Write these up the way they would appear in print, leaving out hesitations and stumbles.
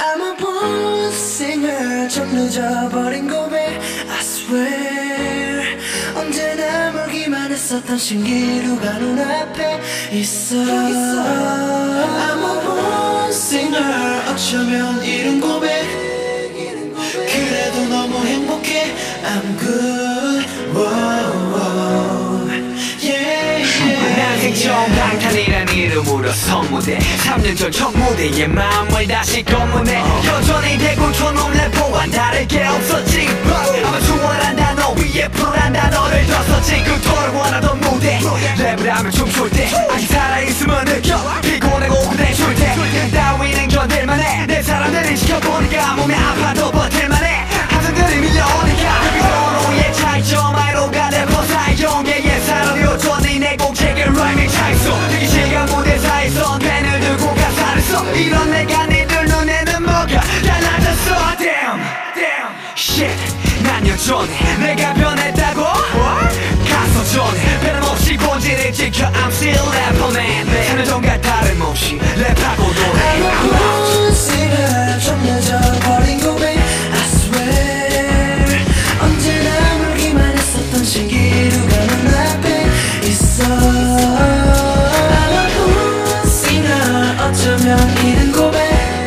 I'm a born singer 좀 늦어버린 고백 I swear 언제나 멀기만 했었던 신기루가 눈앞에 있어 I'm a born singer 어쩌면 이른 고백 그래도 너무 행복해 I'm good whoa, whoa. Yeah, yeah. 난 행정방탄이란 이름으로 선무대 3년 전 첫 무대에 마음을 다시 검문해 여전히 대군촌놈 래퍼와 다르게 없었지 아마 추월한 단어 위에 풀한 단어를 더 썼지 그토록 원하던 무대 랩을 하면 춤출 때 아직 살아있으면 느껴 피곤하고 그대줄 때 따위는 견딜만해 내 사람들이 지켜보니까 몸이 아파도 버틸만해 함성들이 밀려오니까 여기 서로의 차이점 아이로가 래퍼 사이용의 사람이 어쩌니 내 곡책에 라임이 차있어 되기 시간 무대사에서 펜을 들고 가사를 써 이런 내가 니들 눈에는 뭐가 달라졌어 Damn, damn, shit 난 여전히 내가 변했다고? 가서 전에 변함없이 본질을 지켜 I'm still rapper man 3년 전과 다름없이 랩하고 노래 I'm a born singer 좀 늦어버린 고백 I swear 언제나 멀기만 했었던 신기루가 눈앞에 있어 I'm a born singer 어쩌면 이른 고백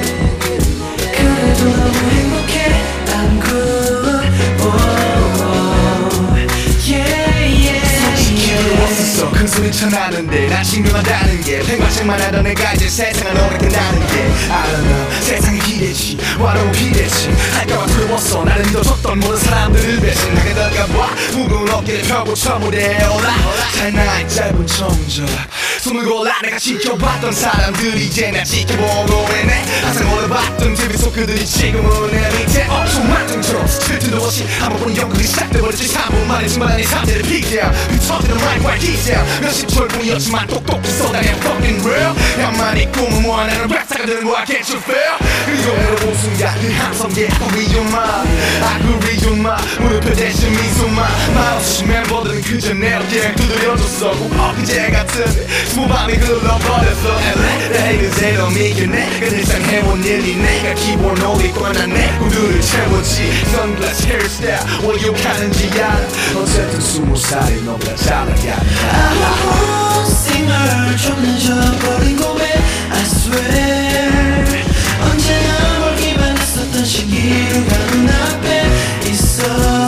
그래도 너무 행복해 I'm good whoa, whoa. Yeah, yeah. 없었어 큰 소리 쳐나는데 난 신명하다는 게 팽과책만 하던 내가 이제 세상을 어렵게다는 게 I don't know 세상이 기대지 와로 비대지 할까봐 두려웠어 나를 믿어줬던 모든 사람들을 배신하게 될까봐 무거운 어깨를 펴고 저 무대에 올라 살나의 짧은 정적 손을 골라 내가 지켜봤던 사람들이 이제 날 지켜보고 있네 항상 올라봤던 TV 속 그들이 지금은 내 밑에 엄청 만등처럼 스칠 틈도 없이 한번 보는 연극이 시작돼버렸지 3분 만에 증발한 이 상태를 피기야 흩어지는 라이프와 디테일 몇십 철분이었지만 똑똑히 쏟아내 fucking real 야만이 꿈은 뭐하냐는 랩사가 되는 거야 can't you feel 그리고 내려본 순간 그 함성에 우리 좀마 우리 좀마 무릎에 대신 미소만 말없이 멤버들은 그저 내 어깨를 두드려줬어 엊그제 같은 스무 밤이 흘러버렸어 내 haters they don't 이겨내 그 일상 해온 일이 내가 기본 오리고 난내 꿈들을 채웠지 선글라스 헤어스타일 원욕하는지 알아 어쨌든 20살이 너보다 잘나가 I'm a born singer 좀 늦어버린 고백 I swear 언제나 멀기만 했었던 신기루가 눈앞에 있어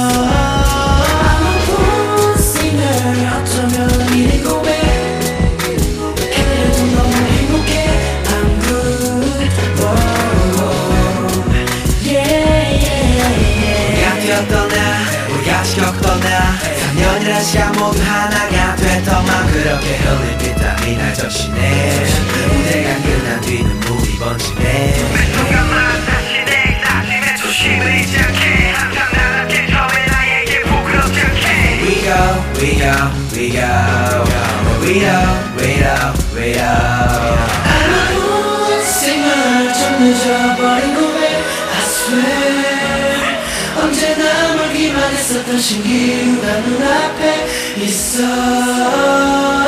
I'm a born singer 어쩌면 이른 고백 그래도 너무 행복해 I'm good whoa, yeah, yeah, yeah. 우리가 뛰었던 나 우리가 지켰던 나 3년이란 시간 모두 하나가 됐던 맘 그렇게 흘린 땀이 날 적시네 무대가 끝난 뒤 눈물이 번지네 순간만 다시 내 사진에 조심을 잊지 않게 항상 나답게 처음에 나에게 부끄럽지 않게 We go, we go, we go We go, we go, we go I'm a born singer 좀 늦어버린 고백 I swear 언제나 멀기만 했었던 신기루가 눈앞에 있어